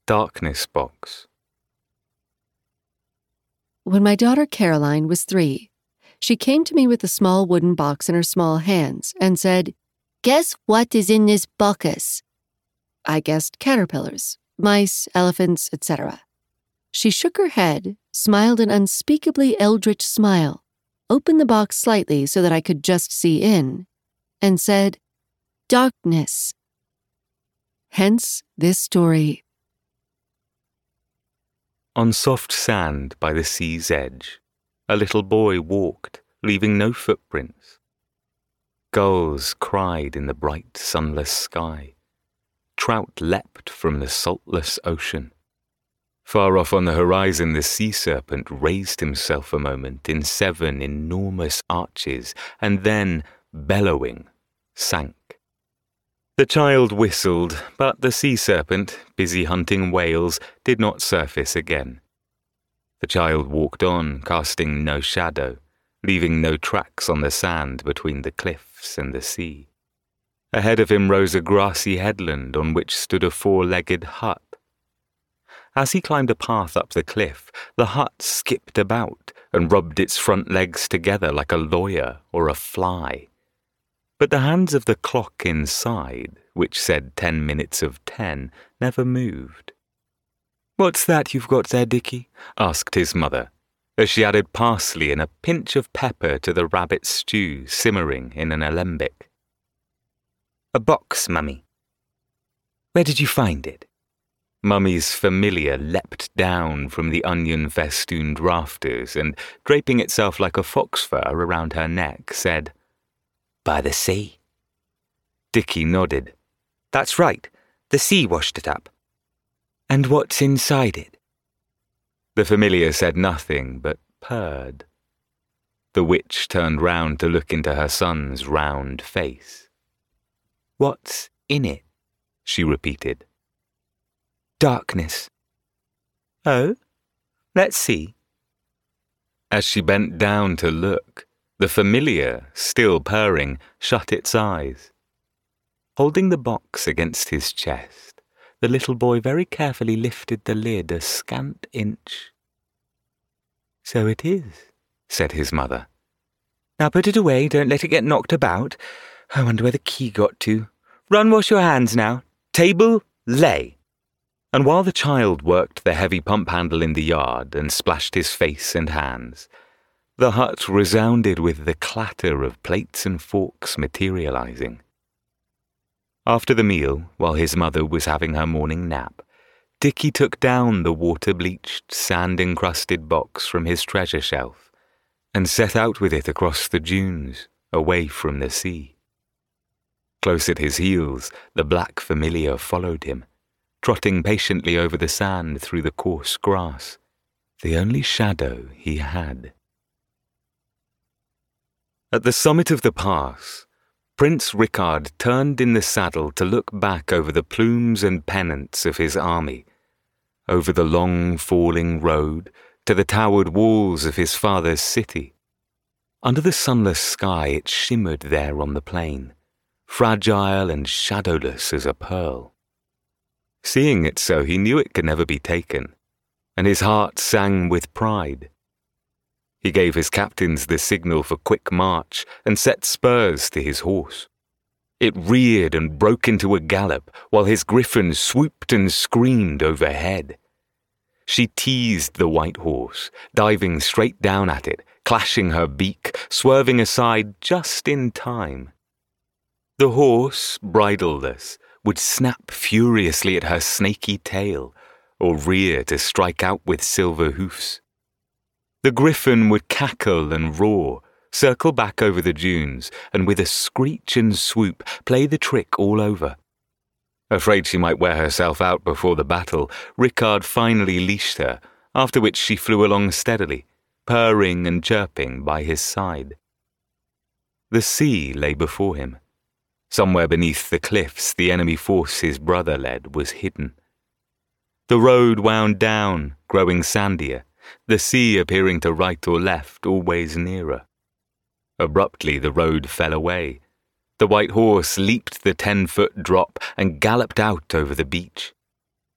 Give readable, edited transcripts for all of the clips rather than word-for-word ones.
Darkness Box. When my daughter Caroline was 3, she came to me with a small wooden box in her small hands and said, "Guess what is in this box?" I guessed caterpillars, mice, elephants, etc. She shook her head, smiled an unspeakably eldritch smile, opened the box slightly so that I could just see in, and said, "Darkness." Hence this story. On soft sand by the sea's edge, a little boy walked, leaving no footprints. Gulls cried in the bright sunless sky. Trout leapt from the saltless ocean. Far off on the horizon, the sea serpent raised himself a moment in 7 enormous arches, and then, bellowing, sank. The child whistled, but the sea serpent, busy hunting whales, did not surface again. The child walked on, casting no shadow, leaving no tracks on the sand between the cliffs and the sea. Ahead of him rose a grassy headland on which stood a 4-legged hut. As he climbed a path up the cliff, the hut skipped about and rubbed its front legs together like a lawyer or a fly. But the hands of the clock inside, which said 10 minutes of 10, never moved. "What's that you've got there, Dickie?" asked his mother, as she added parsley and a pinch of pepper to the rabbit stew simmering in an alembic. "A box, Mummy." "Where did you find it?" Mummy's familiar leapt down from the onion-festooned rafters and, draping itself like a fox fur around her neck, said, "By the sea." Dickie nodded. "That's right. The sea washed it up." "And what's inside it?" The familiar said nothing but purred. The witch turned round to look into her son's round face. "What's in it?" she repeated. "Darkness." "Oh? Let's see." As she bent down to look, the familiar, still purring, shut its eyes. Holding the box against his chest, the little boy very carefully lifted the lid a scant inch. "So it is," said his mother. "Now put it away, don't let it get knocked about. I wonder where the key got to. Run, wash your hands now. Table, lay." And while the child worked the heavy pump handle in the yard and splashed his face and hands, the hut resounded with the clatter of plates and forks materializing. After the meal, while his mother was having her morning nap, Dickie took down the water-bleached, sand-encrusted box from his treasure shelf and set out with it across the dunes, away from the sea. Close at his heels, the black familiar followed him, trotting patiently over the sand through the coarse grass, the only shadow he had. At the summit of the pass, Prince Rickard turned in the saddle to look back over the plumes and pennants of his army, over the long falling road to the towered walls of his father's city. Under the sunless sky it shimmered there on the plain, fragile and shadowless as a pearl. Seeing it so, he knew it could never be taken, and his heart sang with pride. He gave his captains the signal for quick march and set spurs to his horse. It reared and broke into a gallop while his griffin swooped and screamed overhead. She teased the white horse, diving straight down at it, clashing her beak, swerving aside just in time. The horse, bridleless, would snap furiously at her snaky tail or rear to strike out with silver hoofs. The griffin would cackle and roar, circle back over the dunes, and with a screech and swoop play the trick all over. Afraid she might wear herself out before the battle, Rickard finally leashed her, after which she flew along steadily, purring and chirping by his side. The sea lay before him. Somewhere beneath the cliffs the enemy force his brother led was hidden. The road wound down, growing sandier, the sea appearing to right or left, always nearer. Abruptly the road fell away. The white horse leaped the 10-foot drop and galloped out over the beach.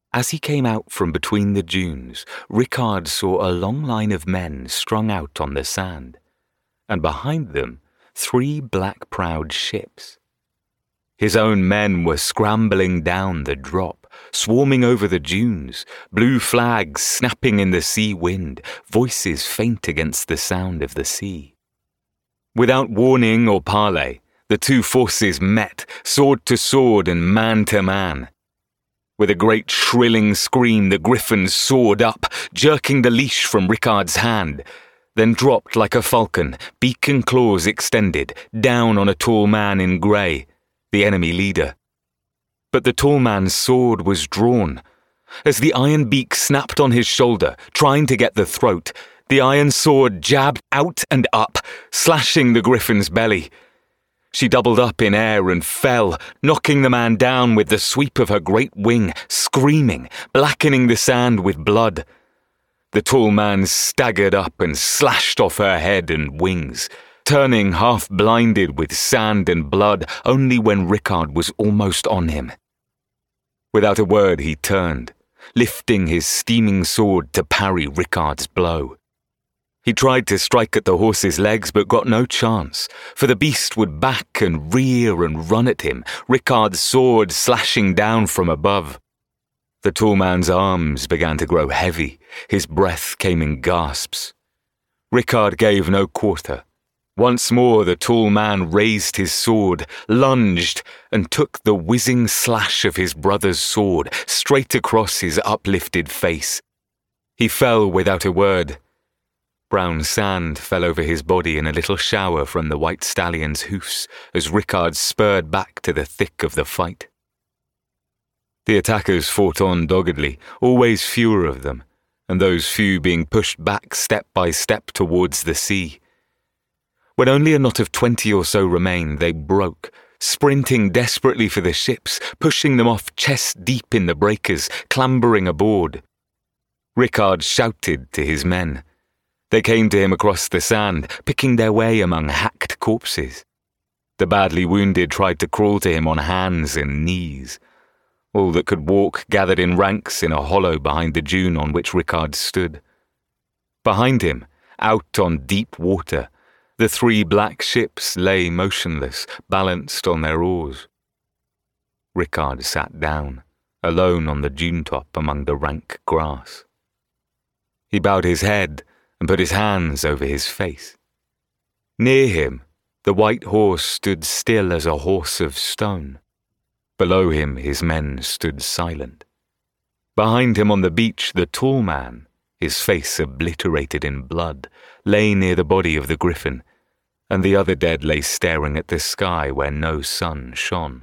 As he came out from between the dunes, Rickard saw a long line of men strung out on the sand, and behind them 3 black-prowed ships. His own men were scrambling down the drop, swarming over the dunes, blue flags snapping in the sea wind, voices faint against the sound of the sea. Without warning or parley, the 2 forces met, sword to sword and man to man. With a great shrilling scream, the griffin soared up, jerking the leash from Rickard's hand, then dropped like a falcon, beak and claws extended, down on a tall man in grey, the enemy leader. But the tall man's sword was drawn. As the iron beak snapped on his shoulder, trying to get the throat, the iron sword jabbed out and up, slashing the griffin's belly. She doubled up in air and fell, knocking the man down with the sweep of her great wing, screaming, blackening the sand with blood. The tall man staggered up and slashed off her head and wings, turning half-blinded with sand and blood only when Rickard was almost on him. Without a word he turned, lifting his steaming sword to parry Rickard's blow. He tried to strike at the horse's legs but got no chance, for the beast would back and rear and run at him, Rickard's sword slashing down from above. The tall man's arms began to grow heavy, his breath came in gasps. Rickard gave no quarter. Once more the tall man raised his sword, lunged, and took the whizzing slash of his brother's sword straight across his uplifted face. He fell without a word. Brown sand fell over his body in a little shower from the white stallion's hoofs as Rickard spurred back to the thick of the fight. The attackers fought on doggedly, always fewer of them, and those few being pushed back step by step towards the sea. When only a knot of 20 or so remained, they broke, sprinting desperately for the ships, pushing them off chest deep in the breakers, clambering aboard. Rickard shouted to his men. They came to him across the sand, picking their way among hacked corpses. The badly wounded tried to crawl to him on hands and knees. All that could walk gathered in ranks in a hollow behind the dune on which Rickard stood. Behind him, out on deep water, the 3 black ships lay motionless, balanced on their oars. Rickard sat down, alone on the dune top among the rank grass. He bowed his head and put his hands over his face. Near him, the white horse stood still as a horse of stone. Below him his men stood silent. Behind him on the beach the tall man, his face obliterated in blood, lay near the body of the griffin, and the other dead lay staring at the sky where no sun shone.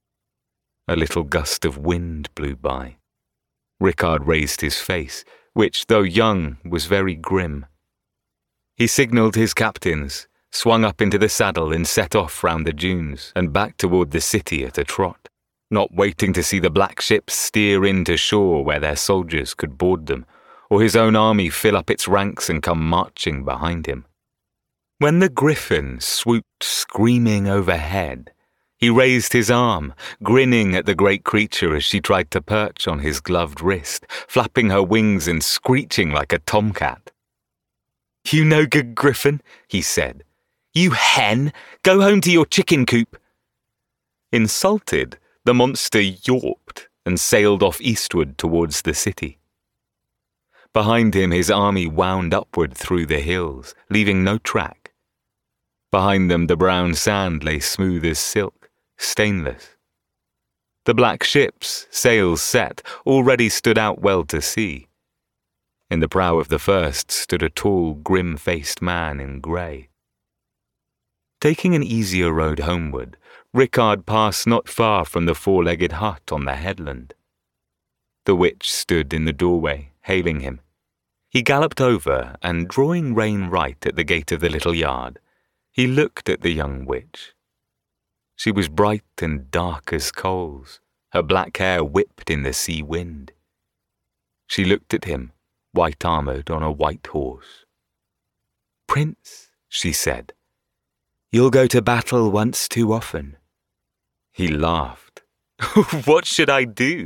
A little gust of wind blew by. Rickard raised his face, which, though young, was very grim. He signalled his captains, swung up into the saddle and set off round the dunes and back toward the city at a trot, not waiting to see the black ships steer in to shore where their soldiers could board them, or his own army fill up its ranks and come marching behind him. When the griffin swooped screaming overhead, he raised his arm, grinning at the great creature as she tried to perch on his gloved wrist, flapping her wings and screeching like a tomcat. "You no good griffin," he said. "You hen, go home to your chicken coop." Insulted, the monster yawped and sailed off eastward towards the city. Behind him his army wound upward through the hills, leaving no track. Behind them the brown sand lay smooth as silk, stainless. The black ships, sails set, already stood out well to sea. In the prow of the first stood a tall, grim-faced man in grey. Taking an easier road homeward, Rickard passed not far from the 4-legged hut on the headland. The witch stood in the doorway, hailing him. He galloped over, and drawing rein right at the gate of the little yard, he looked at the young witch. She was bright and dark as coals, her black hair whipped in the sea wind. She looked at him, white-armoured on a white horse. "Prince," she said, "you'll go to battle once too often." He laughed. "What should I do?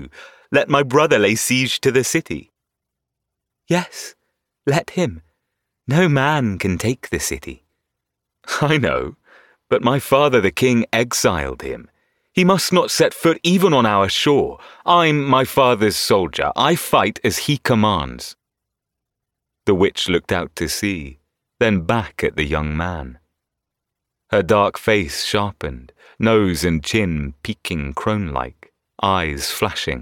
let my brother lay siege to the city." "Yes, let him. No man can take the city." "I know, but my father the king exiled him. He must not set foot even on our shore. I'm my father's soldier. I fight as he commands." The witch looked out to sea, then back at the young man. Her dark face sharpened, nose and chin peaking crone-like, eyes flashing.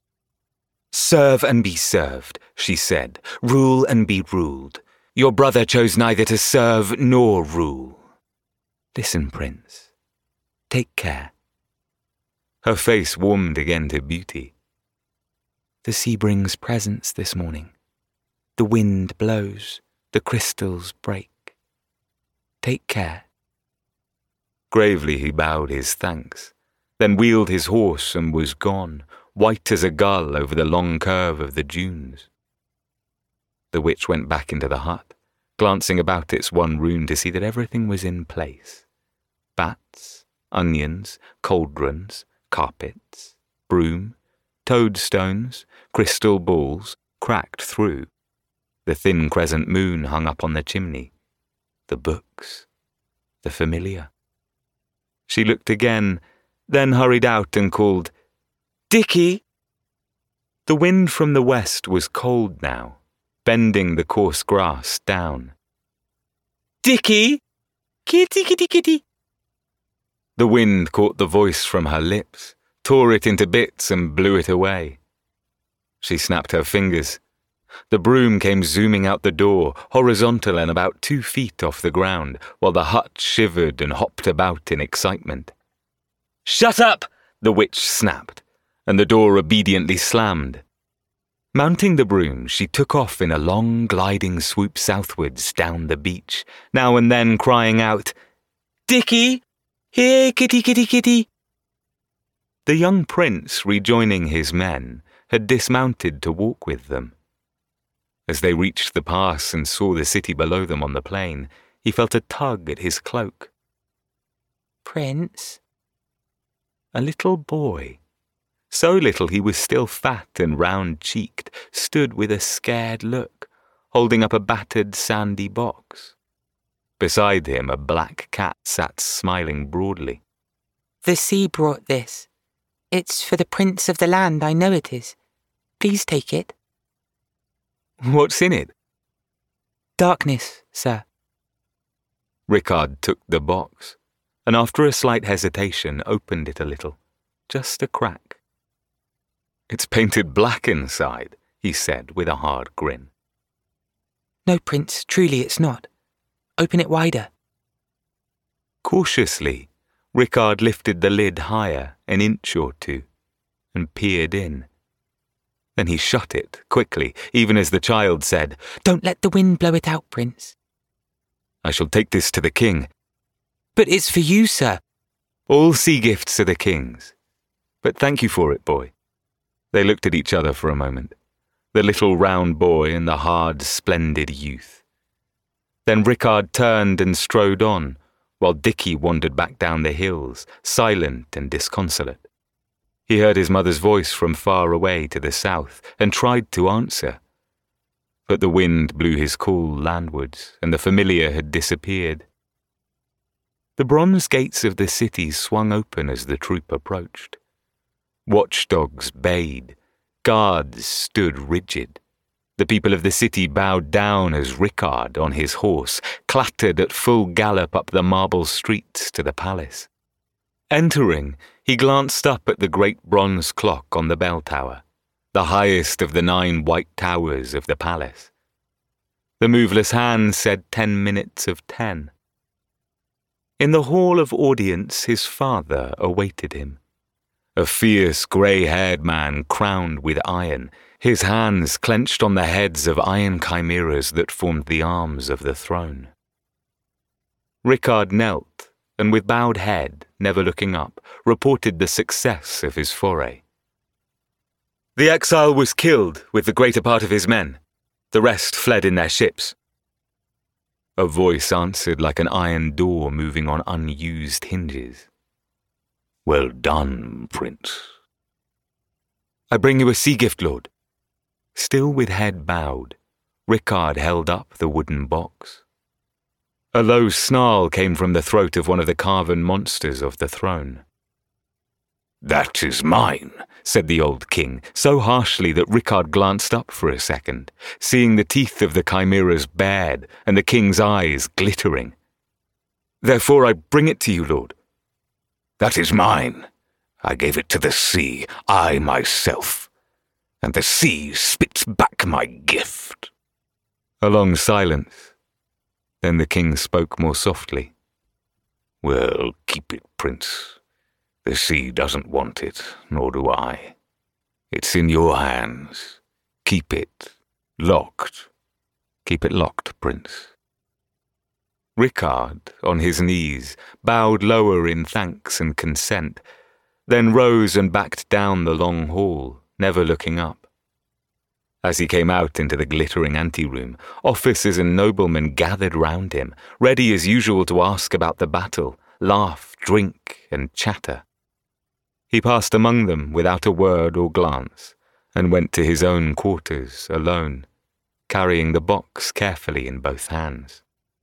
"Serve and be served," she said. "Rule and be ruled. Your brother chose neither to serve nor rule. Listen, Prince. Take care." Her face warmed again to beauty. "The sea brings presents this morning. The wind blows, the crystals break. Take care." Gravely he bowed his thanks, then wheeled his horse and was gone, white as a gull over the long curve of the dunes. The witch went back into the hut, glancing about its one room to see that everything was in place. Bats, onions, cauldrons, carpets, broom, toadstones, crystal balls cracked through. The thin crescent moon hung up on the chimney. The books. The familiar. She looked again, then hurried out and called, "Dickie!" The wind from the west was cold now, bending the coarse grass down. "Dickie! Kitty, kitty, kitty!" The wind caught the voice from her lips, tore it into bits and blew it away. She snapped her fingers. The broom came zooming out the door, horizontal and about 2 feet off the ground, while the hut shivered and hopped about in excitement. "Shut up!" the witch snapped, and the door obediently slammed. Mounting the broom, she took off in a long gliding swoop southwards down the beach, now and then crying out, "Dickie! Here, kitty, kitty, kitty!" The young prince, rejoining his men, had dismounted to walk with them. As they reached the pass and saw the city below them on the plain, he felt a tug at his cloak. "Prince?" A little boy, so little he was still fat and round-cheeked, stood with a scared look, holding up a battered sandy box. Beside him a black cat sat smiling broadly. "The sea brought this. It's for the prince of the land, I know it is. Please take it." "What's in it?" "Darkness, sir." Rickard took the box, and after a slight hesitation opened it a little, just a crack. "It's painted black inside," he said with a hard grin. "No, Prince, truly it's not. Open it wider." Cautiously, Rickard lifted the lid higher, an inch or two, and peered in. Then he shut it quickly, even as the child said, "Don't let the wind blow it out, Prince." "I shall take this to the king." "But it's for you, sir." "All sea gifts are the king's. But thank you for it, boy." They looked at each other for a moment, the little round boy and the hard, splendid youth. Then Rickard turned and strode on, while Dickie wandered back down the hills, silent and disconsolate. He heard his mother's voice from far away to the south and tried to answer. But the wind blew his call landwards, and the familiar had disappeared. The bronze gates of the city swung open as the troop approached. Watchdogs bayed. Guards stood rigid. The people of the city bowed down as Rickard, on his horse, clattered at full gallop up the marble streets to the palace. Entering, he glanced up at the great bronze clock on the bell tower, the highest of the 9 white towers of the palace. The moveless hand said 10 minutes of 10. In the hall of audience, his father awaited him. A fierce grey-haired man crowned with iron, his hands clenched on the heads of iron chimeras that formed the arms of the throne. Rickard knelt, and with bowed head, never looking up, reported the success of his foray. "The exile was killed with the greater part of his men. The rest fled in their ships." A voice answered like an iron door moving on unused hinges. "Well done, Prince." I bring you a sea gift, lord." Still with head bowed, Rickard held up the wooden box. A low snarl came from the throat of one of the carven monsters of the throne. "That is mine," said the old king, so harshly that Rickard glanced up for a second, seeing the teeth of the chimeras bared and the king's eyes glittering. "Therefore I bring it to you, lord." "That is mine. I gave it to the sea, I myself, and the sea spits back my gift." A long silence. Then the king spoke more softly. "Well, keep it, prince. The sea doesn't want it, nor do I. It's in your hands. Keep it locked. Keep it locked, prince." Rickard, on his knees, bowed lower in thanks and consent, then rose and backed down the long hall, never looking up. As he came out into the glittering anteroom, officers and noblemen gathered round him, ready as usual to ask about the battle, laugh, drink, and chatter. He passed among them without a word or glance, and went to his own quarters alone, carrying the box carefully in both hands.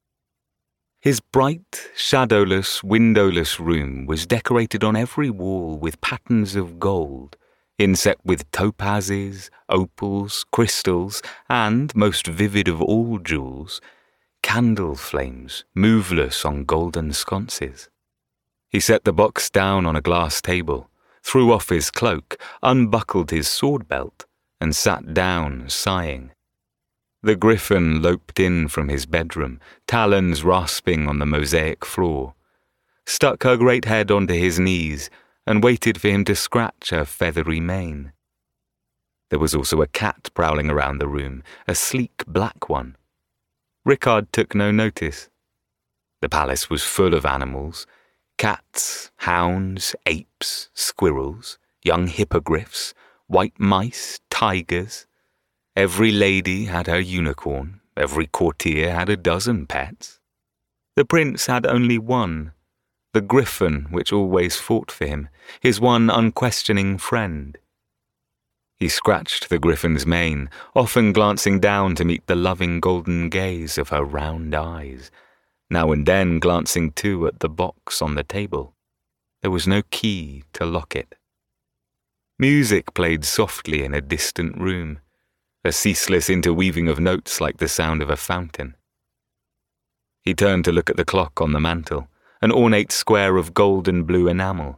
His bright, shadowless, windowless room was decorated on every wall with patterns of gold, inset with topazes, opals, crystals, and, most vivid of all jewels, candle flames moveless on golden sconces. He set the box down on a glass table, threw off his cloak, unbuckled his sword belt, and sat down, sighing. The griffin loped in from his bedroom, talons rasping on the mosaic floor, stuck her great head onto his knees, and waited for him to scratch her feathery mane. There was also a cat prowling around the room, a sleek black one. Rickard took no notice. The palace was full of animals: cats, hounds, apes, squirrels, young hippogriffs, white mice, tigers. Every lady had her unicorn, every courtier had a dozen pets. The prince had only one, the griffin which always fought for him, his one unquestioning friend. He scratched the griffin's mane, often glancing down to meet the loving golden gaze of her round eyes, now and then glancing too at the box on the table. There was no key to lock it. Music played softly in a distant room, a ceaseless interweaving of notes like the sound of a fountain. He turned to look at the clock on the mantel, an ornate square of golden blue enamel.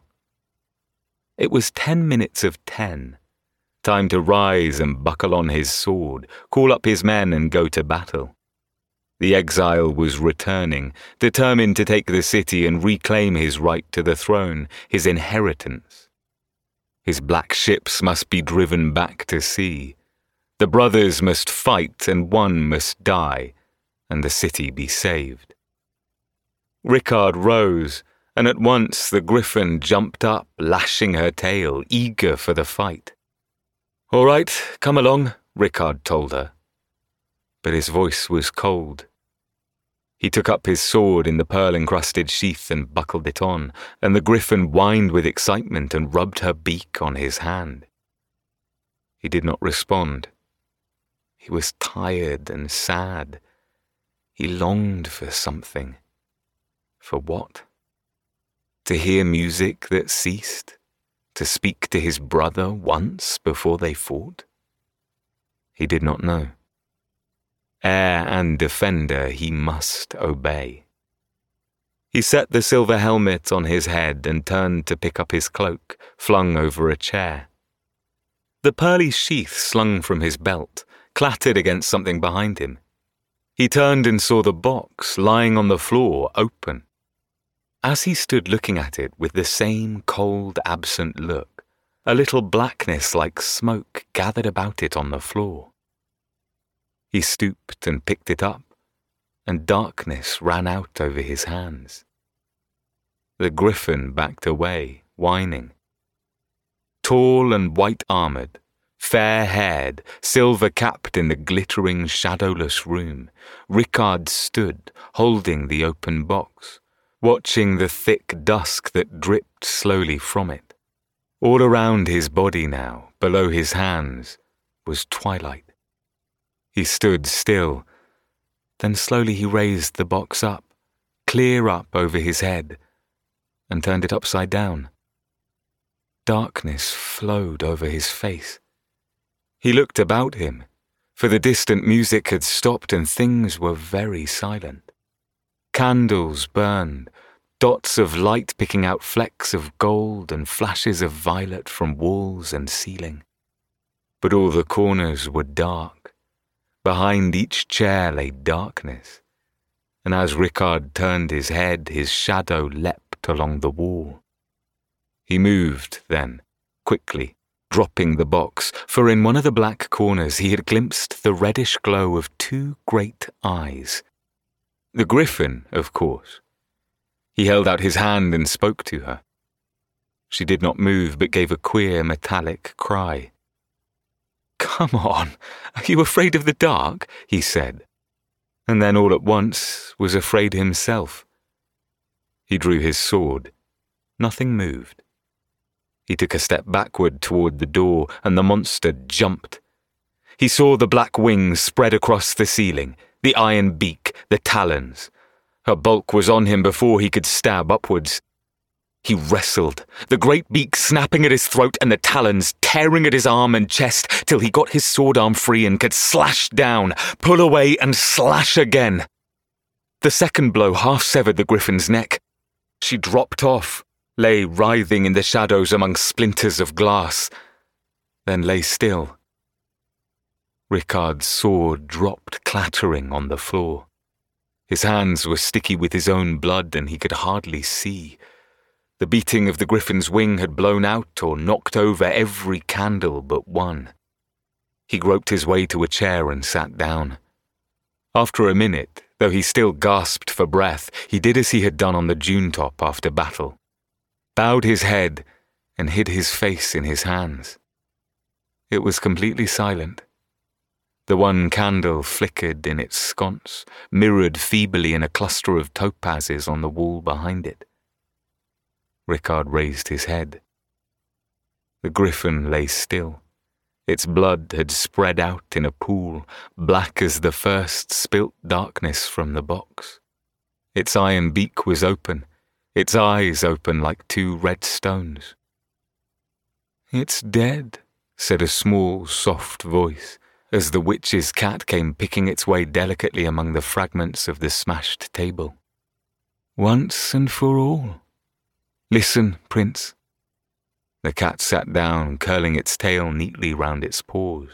It was 10 minutes of 10. Time to rise and buckle on his sword, call up his men and go to battle. The exile was returning, determined to take the city and reclaim his right to the throne, his inheritance. His black ships must be driven back to sea. The brothers must fight and one must die, and the city be saved. Rickard rose, and at once the griffin jumped up, lashing her tail, eager for the fight. "All right, come along," Rickard told her. But his voice was cold. He took up his sword in the pearl-encrusted sheath and buckled it on, and the griffin whined with excitement and rubbed her beak on his hand. He did not respond. He was tired and sad. He longed for something. For what? To hear music that ceased? To speak to his brother once before they fought? He did not know. Heir and defender, he must obey. He set the silver helmet on his head and turned to pick up his cloak, flung over a chair. The pearly sheath slung from his belt clattered against something behind him. He turned and saw the box lying on the floor, open. As he stood looking at it with the same cold, absent look, a little blackness like smoke gathered about it on the floor. He stooped and picked it up, and darkness ran out over his hands. The griffin backed away, whining. Tall and white-armored, fair-haired, silver-capped in the glittering, shadowless room, Rickard stood, holding the open box, watching the thick dusk that dripped slowly from it. All around his body now, below his hands was twilight. He stood still. Then slowly he raised the box up, clear up over his head, and turned it upside down. Darkness flowed over his face. He looked about him, for the distant music had stopped and things were very silent. Candles burned, dots of light picking out flecks of gold and flashes of violet from walls and ceiling. But all the corners were dark. Behind each chair lay darkness, and as Rickard turned his head, his shadow leapt along the wall. He moved then, quickly, dropping the box, for in one of the black corners he had glimpsed the reddish glow of two great eyes. The griffin, of course. He held out his hand and spoke to her. She did not move, but gave a queer metallic cry. "Come on, are you afraid of the dark?" he said, and then all at once was afraid himself. He drew his sword. Nothing moved. He took a step backward toward the door, and the monster jumped. He saw the black wings spread across the ceiling, the iron beak, the talons. Her bulk was on him before he could stab upwards. He wrestled, the great beak snapping at his throat and the talons tearing at his arm and chest till he got his sword arm free and could slash down, pull away and slash again. The second blow half severed the griffin's neck. She dropped off, lay writhing in the shadows among splinters of glass, then lay still. Rickard's sword dropped clattering on the floor. His hands were sticky with his own blood and he could hardly see. The beating of the griffin's wing had blown out or knocked over every candle but one. He groped his way to a chair and sat down. After a minute, though he still gasped for breath, he did as he had done on the dune top after battle, bowed his head and hid his face in his hands. It was completely silent. The one candle flickered in its sconce, mirrored feebly in a cluster of topazes on the wall behind it. Rickard raised his head. The griffin lay still. Its blood had spread out in a pool, black as the first spilt darkness from the box. Its iron beak was open, its eyes open like two red stones. "It's dead," said a small, soft voice, as the witch's cat came picking its way delicately among the fragments of the smashed table. "Once and for all. Listen, Prince." The cat sat down, curling its tail neatly round its paws.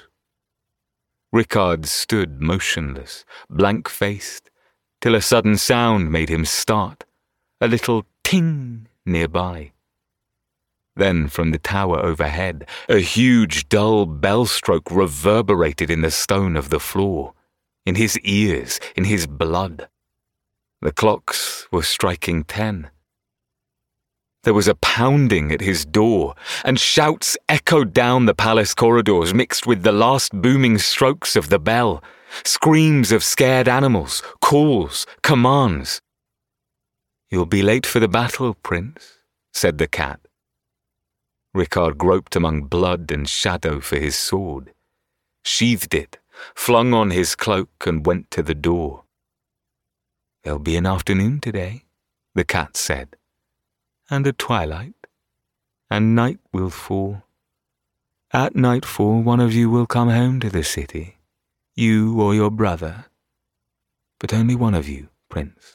Rickard stood motionless, blank-faced, till a sudden sound made him start, a little ting nearby. Then from the tower overhead, a huge dull bell-stroke reverberated in the stone of the floor, in his ears, in his blood. The clocks were striking 10. There was a pounding at his door, and shouts echoed down the palace corridors mixed with the last booming strokes of the bell, screams of scared animals, calls, commands. "You'll be late for the battle, Prince," said the cat. Rickard groped among blood and shadow for his sword, sheathed it, flung on his cloak and went to the door. "There'll be an afternoon today," the cat said, "and a twilight, and night will fall. At nightfall one of you will come home to the city, you or your brother, but only one of you, Prince."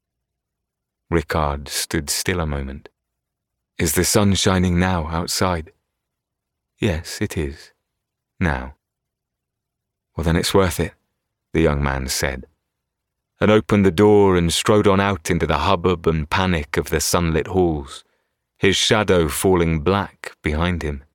Rickard stood still a moment. "Is the sun shining now outside?" "Yes, it is. Now." "Well, then it's worth it," the young man said, and opened the door and strode on out into the hubbub and panic of the sunlit halls, his shadow falling black behind him.